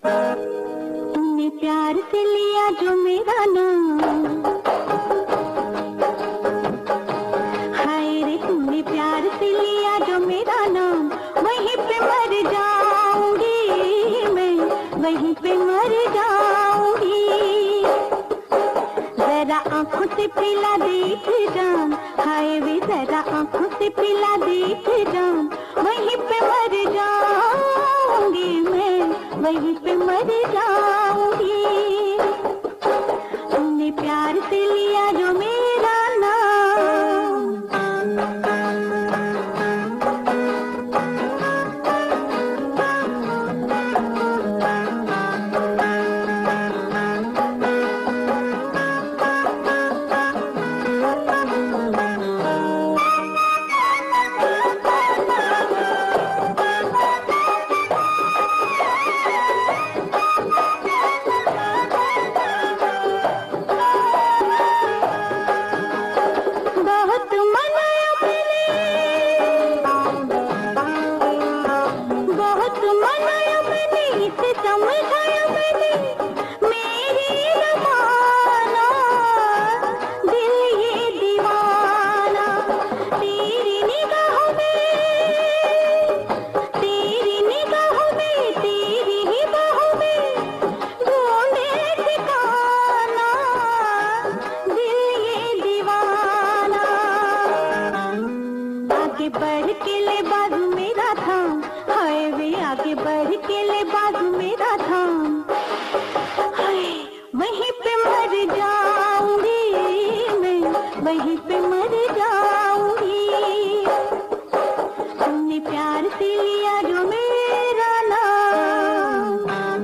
तुमने प्यार से लिया जो मेरा नाम, हाय रे तुमने प्यार से लिया जो मेरा नाम, वहीं पे मर जाऊंगी मैं, वहीं पे मर जाऊंगी। जरा आंखों से पिला देख जाम, हाय वे जरा आंखों से पिला देख जाम, वहीं पे मर जाऊंगी मैं, वहीं पे मर जाऊंगी। तुमने प्यार से लिया जो मेरा नाम। आगे बढ़ के ले बाजू मेरा थाम, हाय वे आगे बढ़ के ले बाजू मेरा थाम, हाय वहीं पे मर जाऊंगी मैं, वहीं पे मर जाऊंगी। तुमने प्यार से लिया जो मेरा नाम।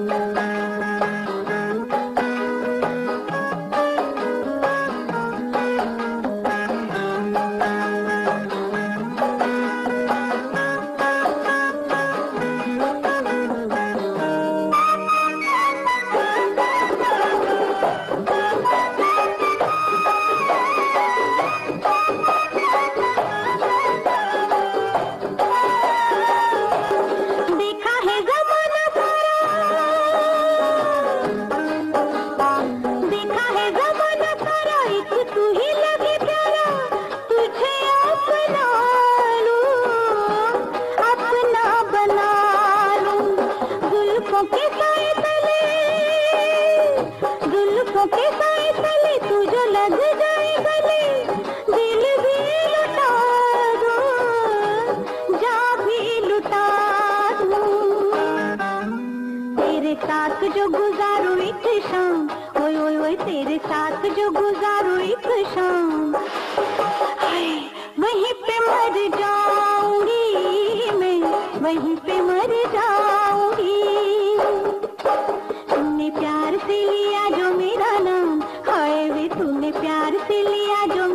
जुल्फों के साए तले तू जो लग जाए गले, दिल भी लुटा दूं, जा भी लुटा दूं। तेरे साथ जो गुजारूं एक शाम, ओए ओए ओए तेरे साथ जो गुजारूं एक शाम, हाय वहीं पे मर जाऊंगी मैं, वहीं पे मर जाऊंगी। तुमने प्यार से लिया जो मेरा नाम, हाय वे तूने प्यार से लिया जो